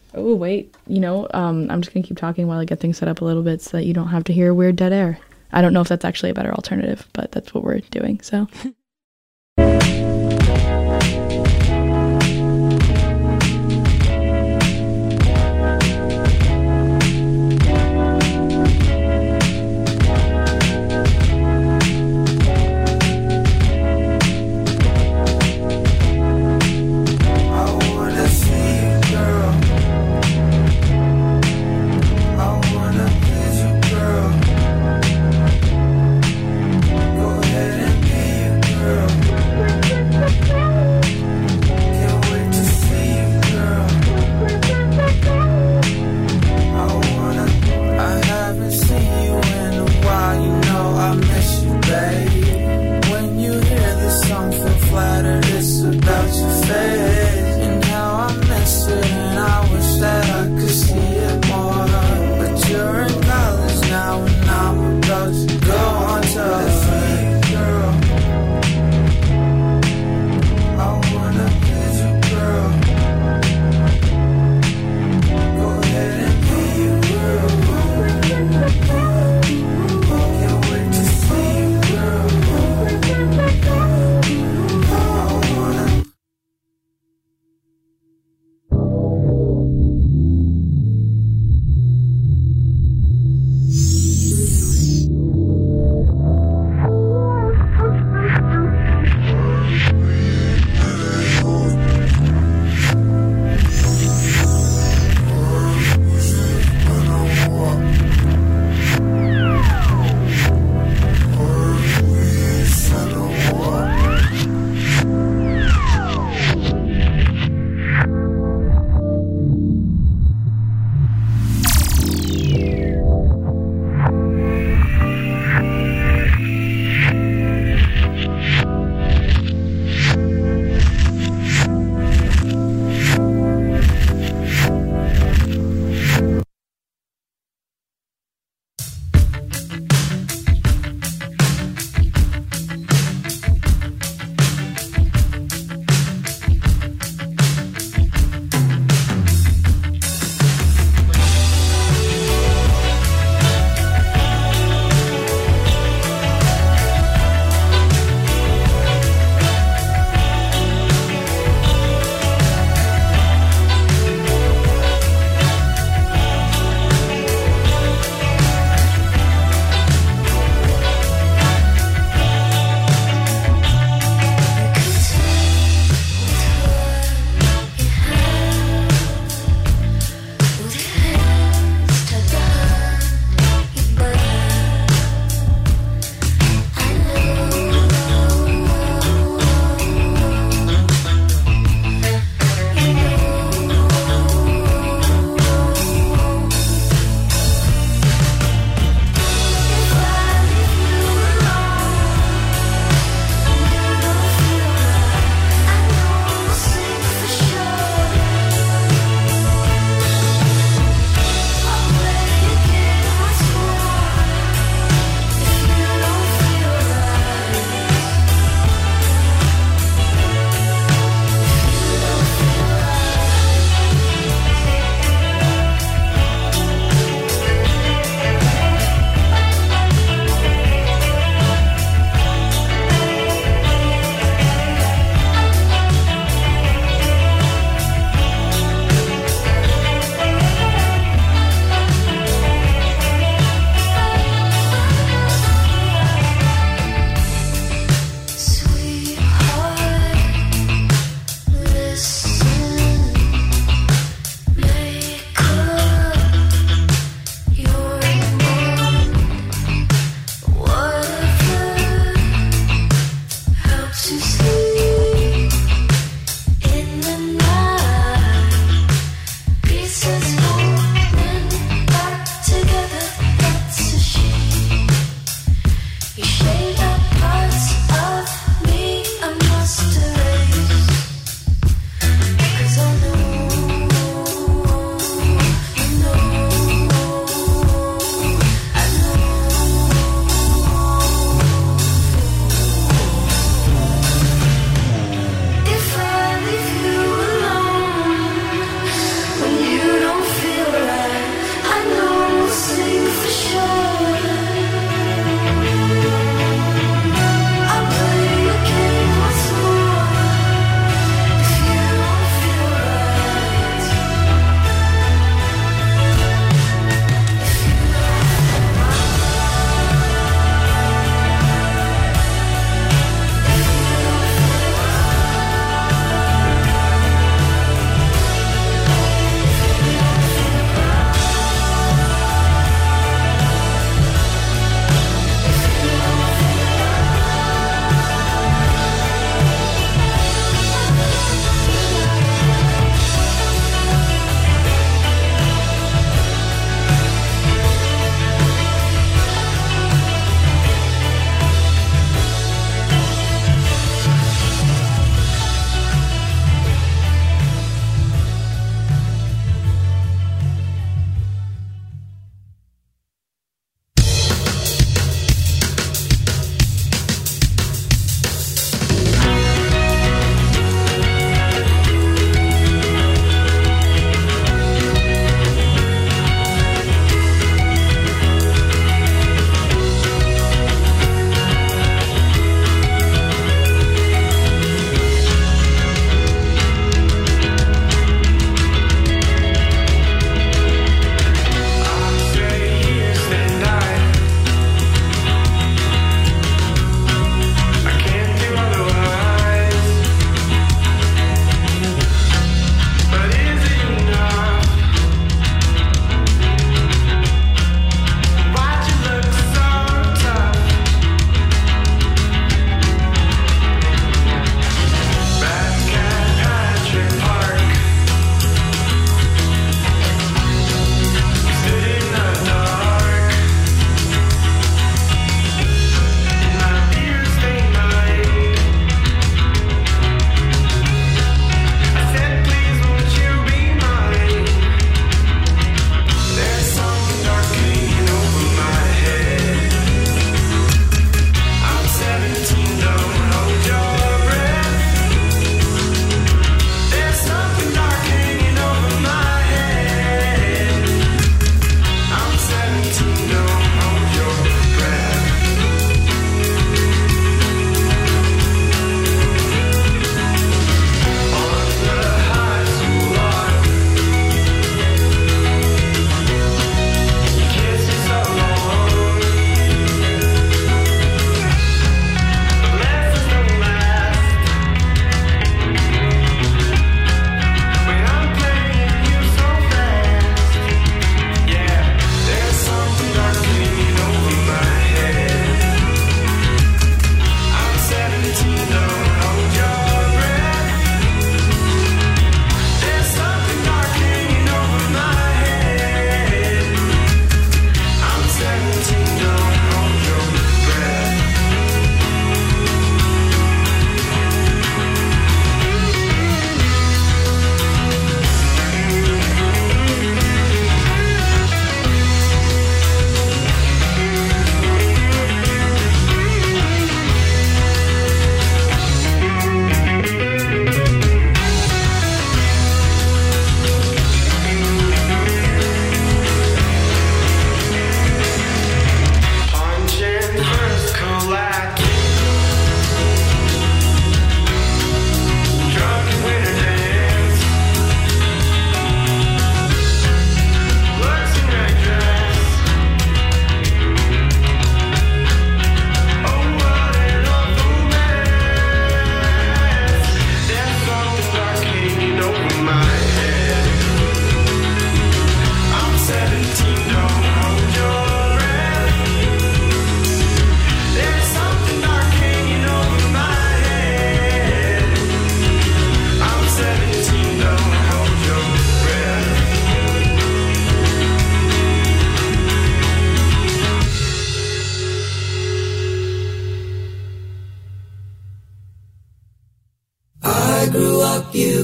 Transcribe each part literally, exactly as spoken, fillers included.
Oh, wait, you know, um, I'm just gonna keep talking while I get things set up a little bit so that you don't have to hear weird dead air. I don't know if that's actually a better alternative, but that's what we're doing, so.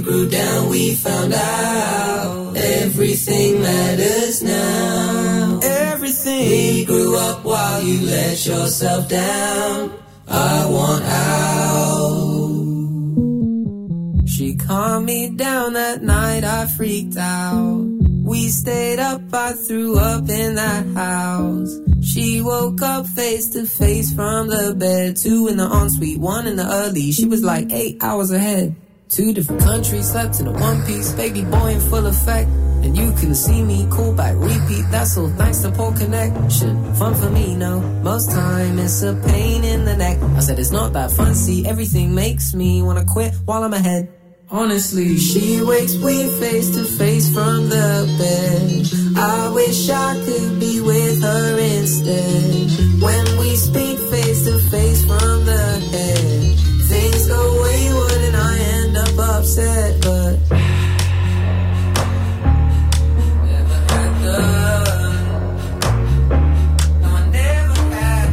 grew down, we found out everything matters now. Everything. We grew up while you let yourself down. I want out. She calmed me down that night, I freaked out. We stayed up, I threw up in that house. She woke up face to face from the bed. Two in the ensuite, one in the early. She was like eight hours ahead. Two different countries, slept in a one piece. Baby boy in full effect. And you can see me, call back, repeat. That's all thanks to poor connection. Fun for me, no. Most time it's a pain in the neck. I said it's not that fun, see. Everything makes me wanna quit while I'm ahead. Honestly, she wakes we face to face from the bed. I wish I could be with her instead. When we speak face to face from the head, things go wayward and I end up upset. But never had the no, I never had.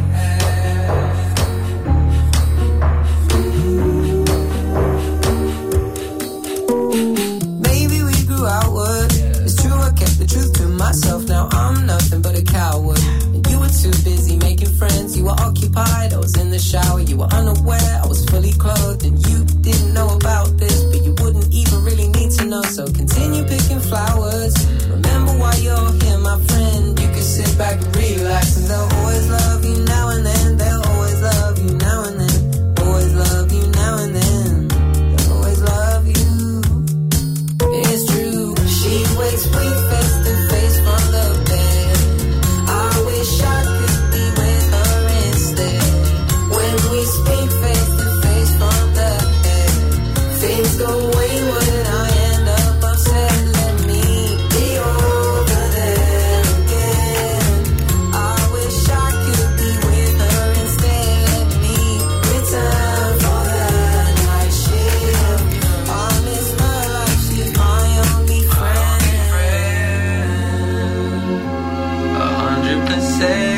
Maybe we grew outward. It's true, I kept the truth to myself. Now I'm nothing but a coward. And you were too busy making friends. You were occupied, I was in the shower. You were unaware, I was fully clothed. And you didn't know about this, but you wouldn't even really need to know. So continue picking flowers. Remember why you're here, my friend. You can sit back and relax. And they'll always love you now and then. They'll always love you now and then. Always love you now and then. They'll always love you. It's true, she wakes me face to face from the bed. I wish I could be with her instead. When we speak face to face from the head, things go wayward and I end up upset. Let me be over there again. I wish I could be with her instead. Let me return for the night shift. I miss her like she's my only friend. A hundred percent.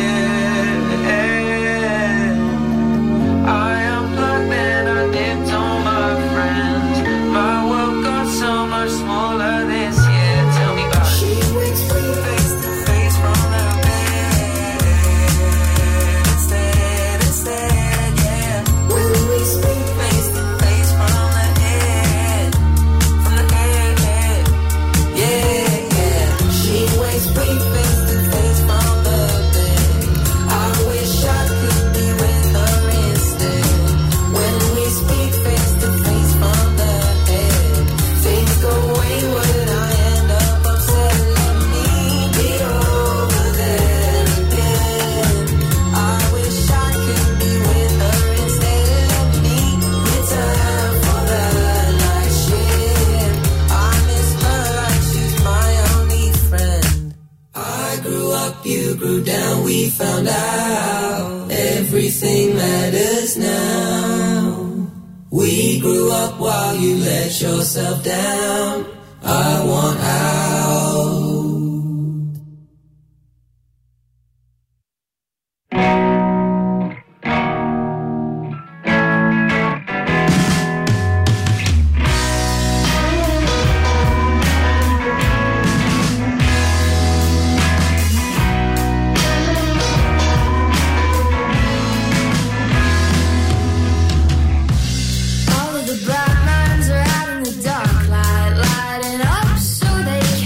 I unplugged and I dipped on my friends. My world got so much smaller this year. Tell me about it. She wakes me face to face from the bed. Instead, instead, yeah. When we speak face to face from the head, from the head, head. Yeah, yeah. She wakes me face to face from the bed. I wish I could be with her instead. When we speak face to face from the head, things go wayward and I end up upset. Let me be over there again. I wish I could be with her instead. Let me return for the night shift. I miss her like she's my only friend. I grew up, you grew down, we found out everything matters now. We grew up while you let yourself down. I want out. All of the bright minds are out in the dark light, lighting up so they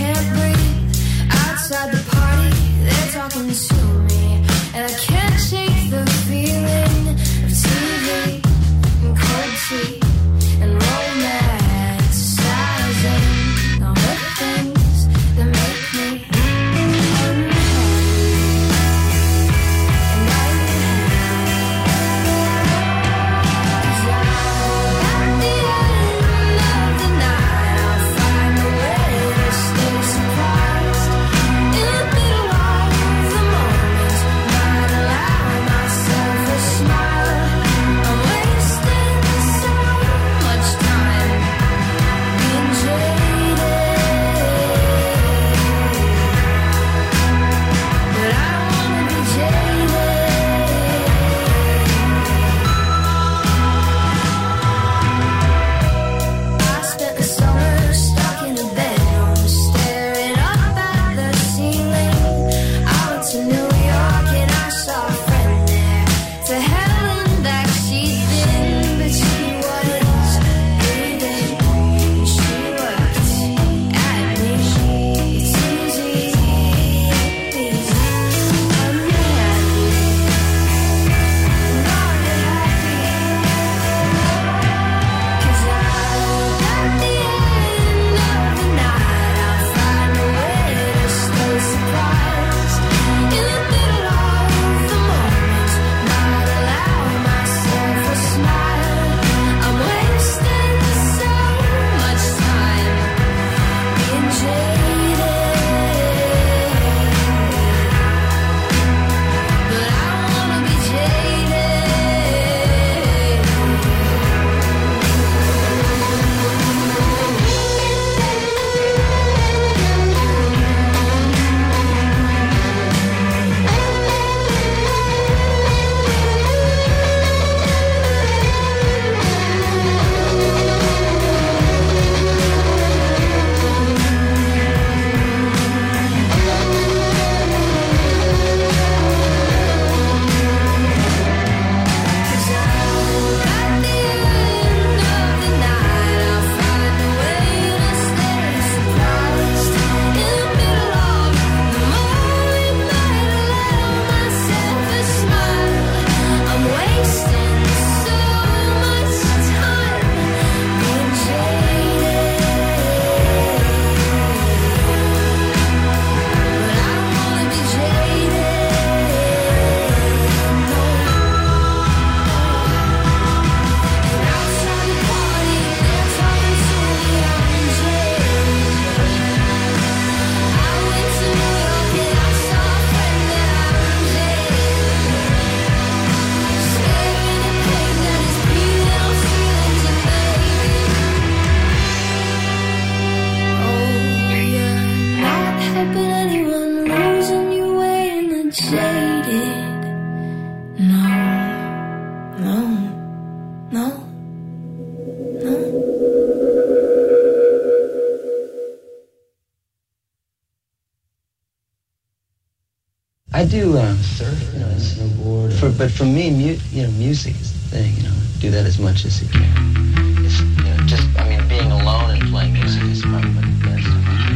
do um, surf, you know, snowboard. For, but for me, mu- you know, music is the thing. You know, do that as much as you can. It's, you know, just I mean, being alone and playing music is probably the best.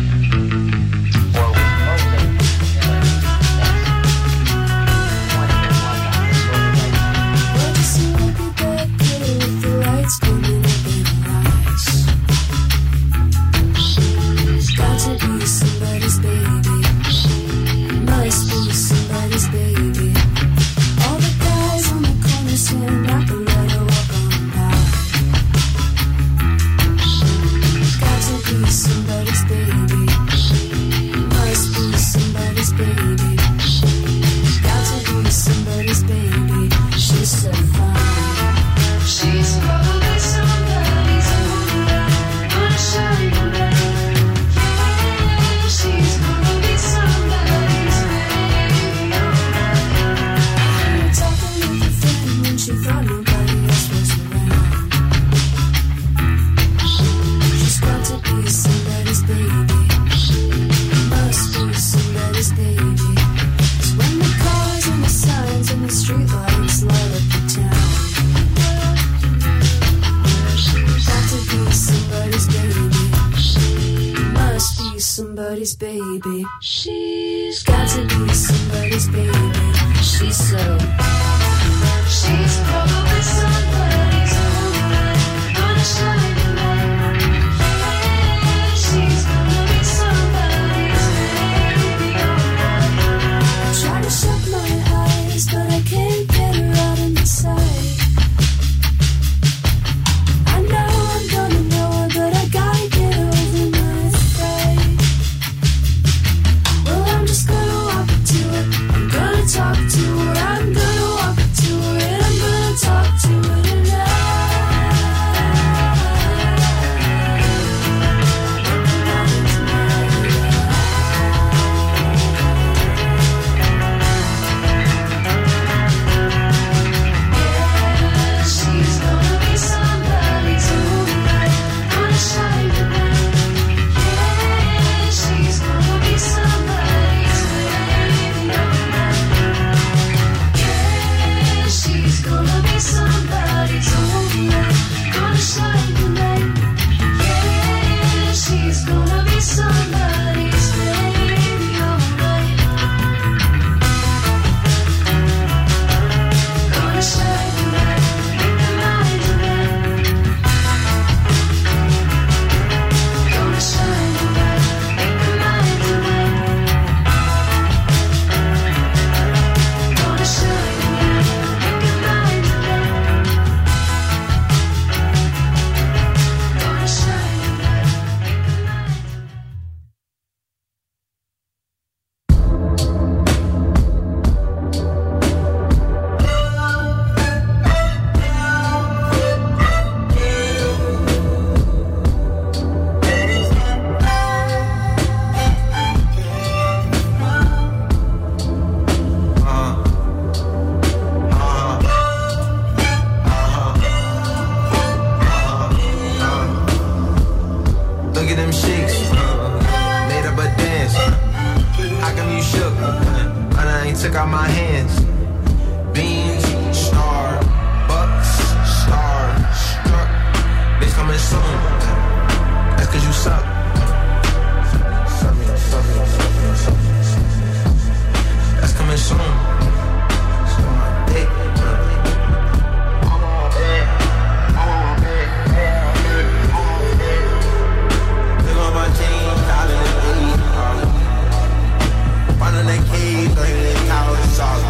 Or with coming up in her eyes. She's got to be somebody's baby. Must be somebody's baby. All the guys on the corner stand up and let her walk on by. She's got to be somebody's baby. Must be somebody's baby. She's got to be somebody's baby. She's so fine. She's probably somebody's woman, gonna shine bright. Yeah, she's gonna be somebody's baby. You were talking with a friend when she thought nobody else was around. She's got to be somebody's baby. Must be somebody's baby. 'Cause when the cars and the signs and the streetlights light up the town, somebody's baby. Must be somebody's baby. She's got to be somebody's baby. She's so. She's probably somebody's woman, gonna shine bright. Yeah, she's gonna be somebody's baby. I try to shut my eyes, but I can't get her out of my sight. But I gotta get over my fright. Well, I'm just gonna walk up to her. I'm gonna talk to her. I'm gonna walk up to her and I'm gonna talk to her tonight. Yeah, she's gonna be somebody's woman. Shine tonight. Yeah, she's gonna be somebody's baby. Yeah, she's gonna be somebody's woman, gonna shine tonight. Yeah, she's gonna be somebody's baby, alright. Gonna shine tonight, make the night tonight. Gonna shine tonight, make the night tonight. Gonna shine tonight, make the night tonight. Gonna shine tonight, make the night. Look at them shakes, made up a dance. How come you shook? And I ain't took out my hands. Beans, star, bucks, star, struck. They coming soon. That's 'cause you suck. That's coming soon. Hey. That cave, like that couch, all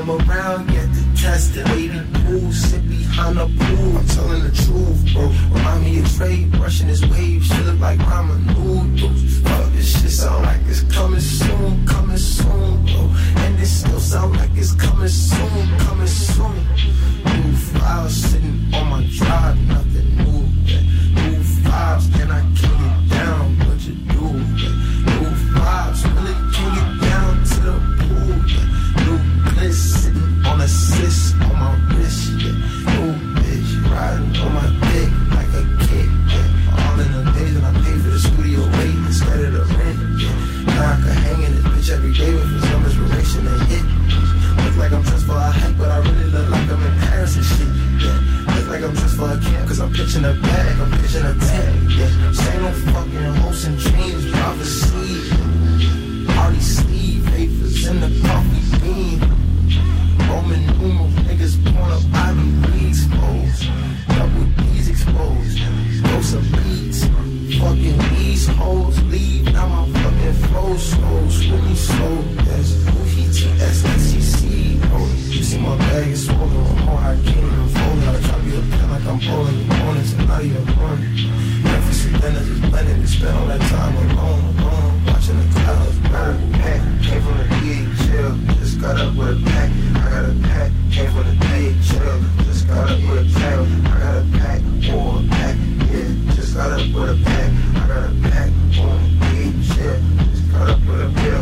come around, get to test it. Lady pool, sit behind the pool. I'm telling the truth, bro. Remind me of Trey brushing his waves. Shit look like ramen noodles. Fuck, this shit sound like it's coming soon, coming soon, bro. And this still sound like it's coming soon, coming soon. New files sitting on my drive, nothing new. Yeah. New vibes, can I kick it down? What you do? Yeah. New vibes, really can get down to the pool. Yeah. New bliss sitting on a sis on my wrist. Yeah. New bitch riding on my dick like a kid. Yeah. All in the days when I pay for the studio rate instead of the rent. Yeah. Now I can hang in this bitch every day with some inspiration and hit. Look like I'm dressed for a hike, but I really look like I'm in Paris and shit. Yeah, look like I'm dressed for a camp, cause I'm pitching a bag, I'm pitching a tent. Yeah, say no fucking hopes and dreams, prophecy. Party sleeve, vapors in the coffee bean. Roman numeral niggas point up, I be exposed. Double D's exposed. Throw some beats. Fucking these hoes leave, now my fucking flow slow, really slow. That's O E T S S E C. Oh, you see my bag is swollen, I'm more, I can't even fold it. I try to be a pen like I'm bowling opponents and not even running. Breakfast and dinner just blended, we spent all that time alone, alone, watching the clouds. Got a pack, came from the D H L, just got up with a pack. I got a pack, came from the D H L, just got up with a pack. I got a pack, or a pack, yeah, just got up with a pack. I got a pack on the D H L, just got up with a pill.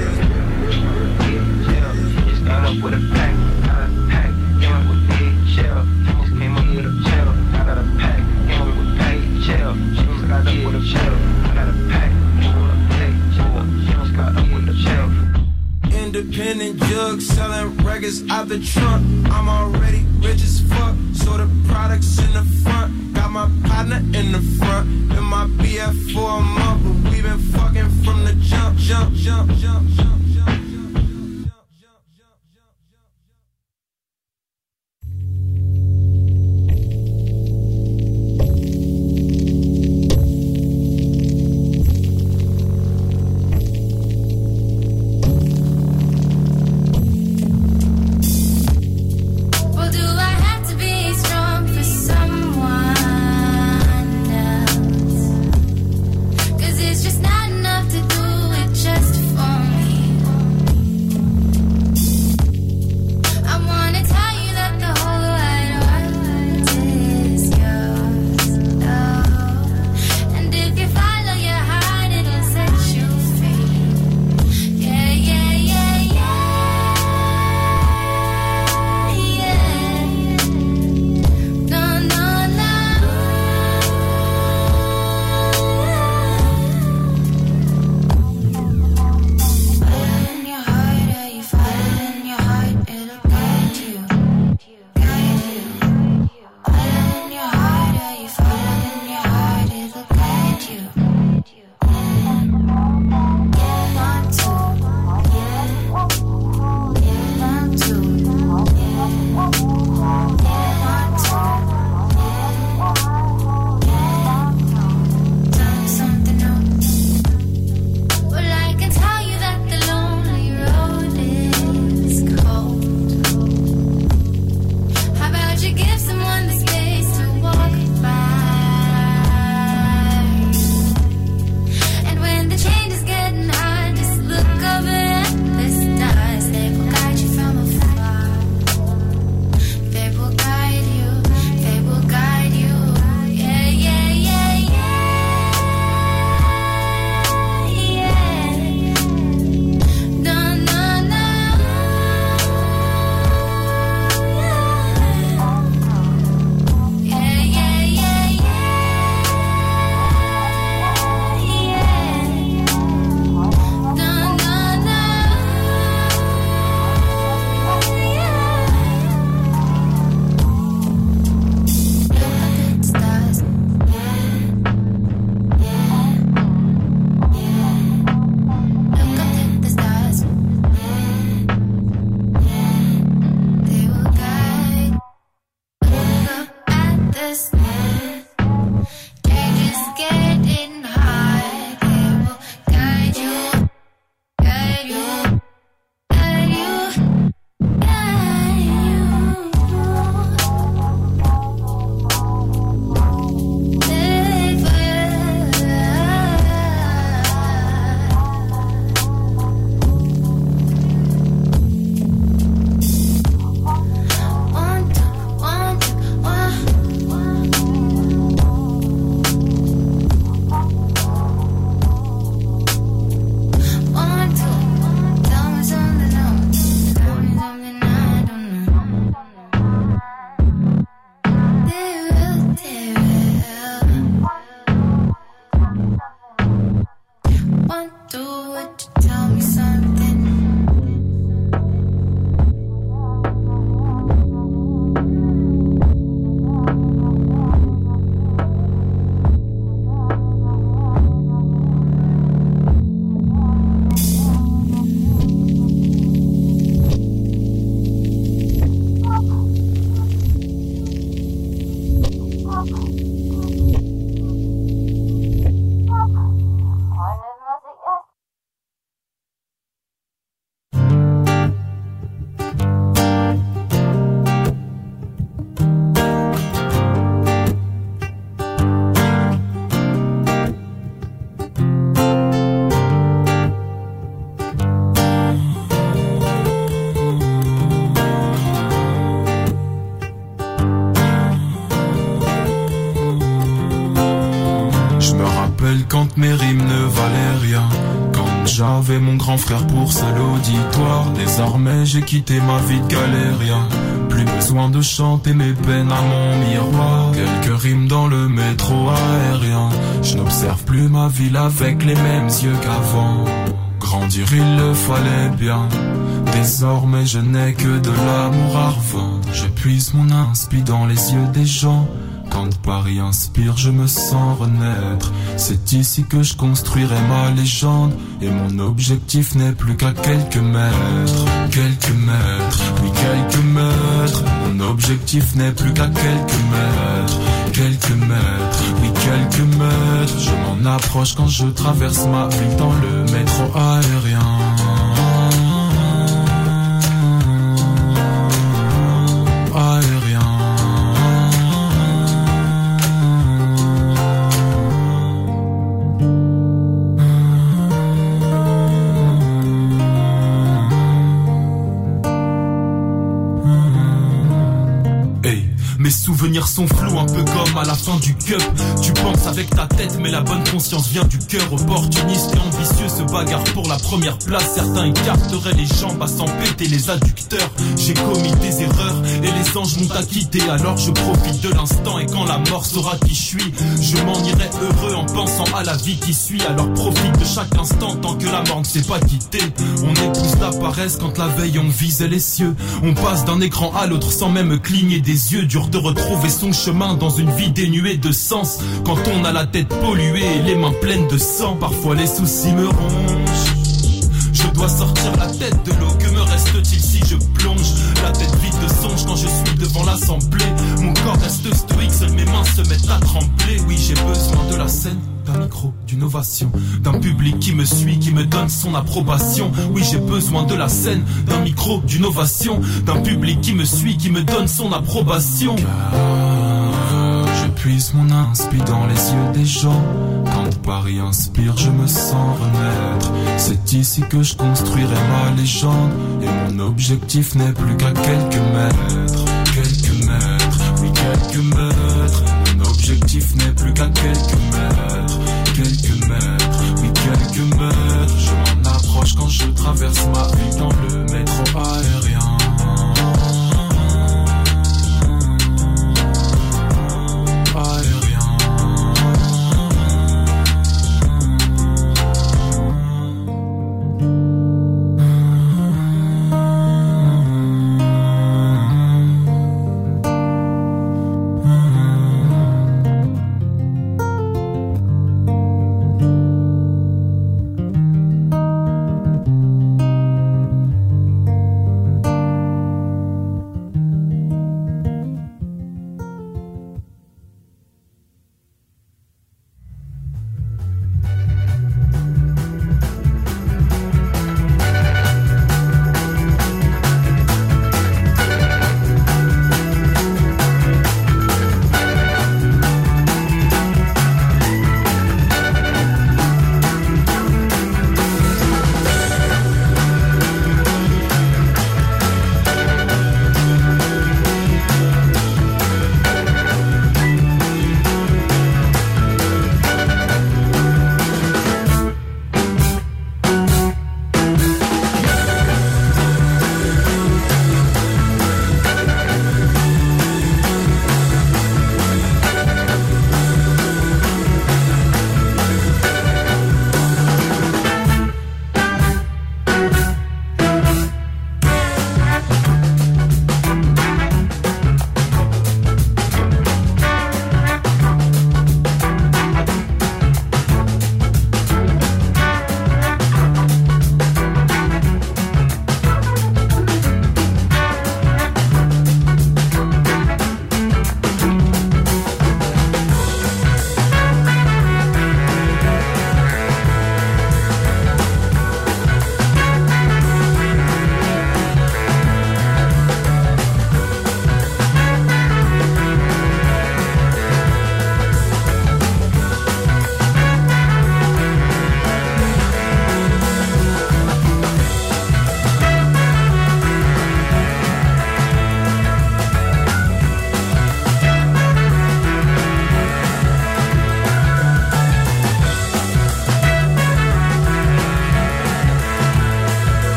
Just got up with a pack, got a pack, came up with D H L, just came up with a chill. I got a pack, came up with D H L, just got up with a chill. I got a pack, or a pack, just got up with a chill. Independent jug selling records out the trunk. I'm already rich as fuck, so the products in the front. Got my partner in the front, been my B F for a month, but we been fucking from the jump, jump, jump, jump, jump, jump. Cause it's just not enough to do it just for me. j'avais mon grand frère pour seul auditoire. Désormais j'ai quitté ma vie de galérien. Plus besoin de chanter mes peines à mon miroir. Quelques rimes dans le métro aérien. Je n'observe plus ma ville avec les mêmes yeux qu'avant. Grandir il le fallait bien. Désormais je n'ai que de l'amour à revendre. Je puise mon inspi dans les yeux des gens. Quand Paris inspire, je me sens renaître. C'est ici que je construirai ma légende. Et mon objectif n'est plus qu'à quelques mètres. Quelques mètres, oui quelques mètres. Mon objectif n'est plus qu'à quelques mètres. Quelques mètres, oui quelques mètres. Je m'en approche quand je traverse ma ville dans le métro aérien. Mes souvenirs sont flous, un peu comme à la fin du cup. Tu penses avec ta tête, mais la bonne conscience vient du cœur. Opportuniste et ambitieux se bagarre pour la première place. Certains écarteraient les jambes à s'en péter les adducteurs. J'ai commis des erreurs et les anges m'ont acquitté. Alors je profite de l'instant et quand la mort saura qui je suis, je m'en irai heureux en pensant à la vie qui suit. Alors profite de chaque instant tant que la mort ne s'est pas quittée. On épouse la paresse quand la veille on visait les cieux. On passe d'un écran à l'autre sans même cligner des yeux. Dur de retrouver son chemin dans une vie dénuée de sens. Quand on a la tête polluée et les mains pleines de sang. Parfois les soucis me rongent. Je dois sortir la tête de l'eau. Que me reste-t-il si je plonge la tête vide de songe quand je suis devant l'assemblée? Mon corps reste stoïque, seules mes mains se mettent à trembler. Oui, j'ai besoin de la scène, d'un micro, d'une ovation, d'un public qui me suit, qui me donne son approbation. Oui, j'ai besoin de la scène, d'un micro, d'une ovation, d'un public qui me suit, qui me donne son approbation. Car je puise mon inspi dans les yeux des gens. Quand Paris inspire, je me sens renaître. C'est ici que je construirai ma légende. Et mon objectif n'est plus qu'à quelques mètres. Quelques mètres, oui quelques mètres. Mon objectif n'est plus qu'à quelques mètres. Quelques mètres, oui quelques mètres. Je m'en approche quand je traverse ma vie dans le métro aérien.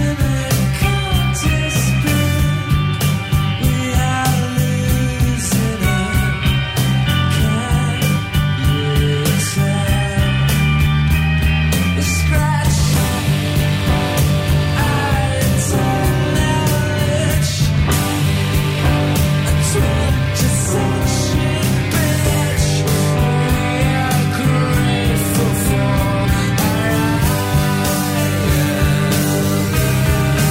Just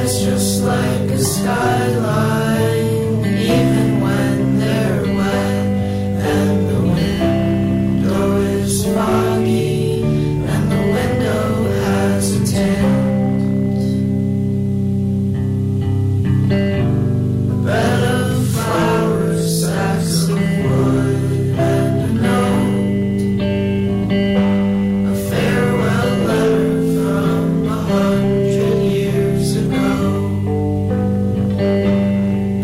eyes just like a skyline, even when they're wet, and the window is foggy, and the window has a tint. A bed of flowers, stacks of wood, and a note, a farewell letter from a hundred years ago.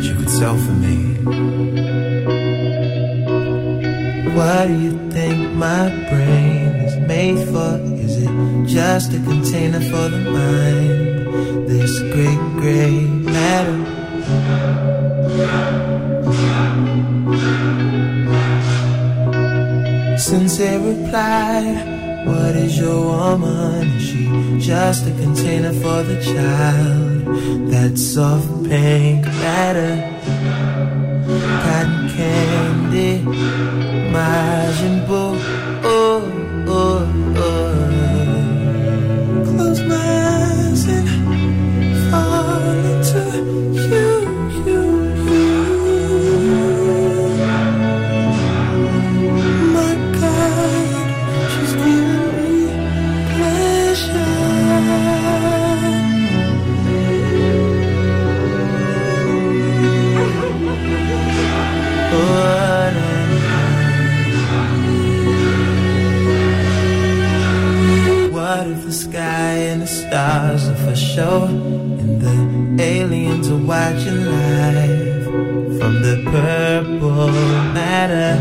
you could sell for me. What do you think my brain is made for? Is it just a container for the mind? This great gray matter. Sincere reply, what is your woman? Is she just a container for the child? That soft pink matter, cotton candy, Majin Buu, oh, oh, oh. Close my eyes and fall into you, you, you. My God, she's giving me pleasure. What What if the sky and the stars are for show, and the aliens are watching live from the purple matter?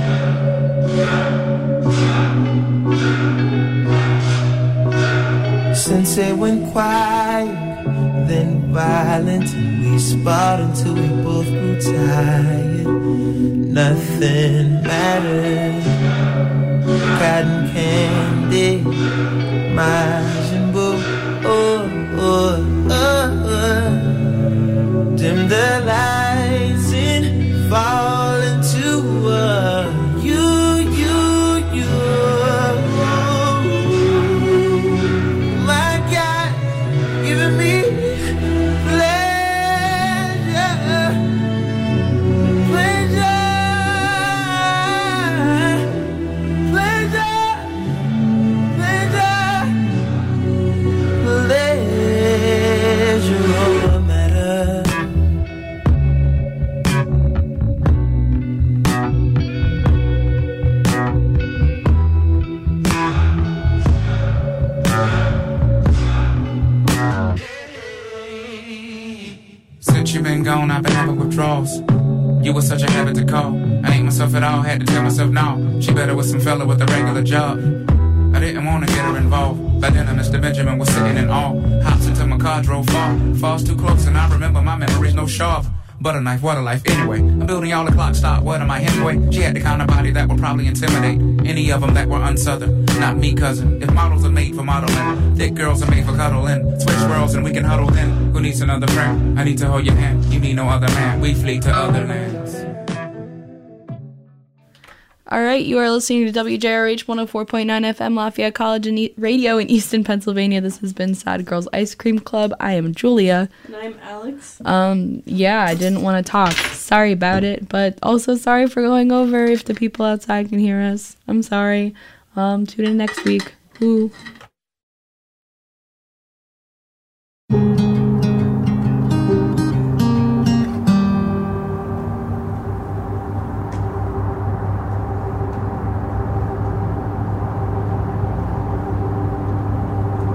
Since it went quiet, then violent, and we sparred until we both grew tired. Nothing mattered. Cotton candy, Majin Buu, oh, oh, oh, oh. Dim the lights and fall into uh, you, you, you. My God, giving me pleasure, pleasure. Gone, I've been having withdrawals. You were such a habit to call. I ain't myself at all, had to tell myself no. She better with some fella with a regular job. I didn't want to get her involved. By then, Mister Benjamin was sitting in awe. Hops into my car, drove far. Falls too close, and I remember my memories no sharp. Butter knife, what a life anyway. I'm building all the clock stop, what am I Hemingway? She had the kind of body that would probably intimidate any of them that were unsouthern. Not me, cousin. If models are made for modeling, thick girls are made for cuddling. Switch worlds and we can huddle then. Who needs another friend? I need to hold your hand. You need no other man. We flee to other lands. All right, you are listening to W J R H one oh four point nine F M Lafayette College and e- Radio in Easton, Pennsylvania. This has been Sad Girls Ice Cream Club. I am Julia. And I'm Alex. Um, yeah, I didn't want to talk. Sorry about it, but also sorry for going over if the people outside can hear us. I'm sorry. Um, tune in next week. Ooh.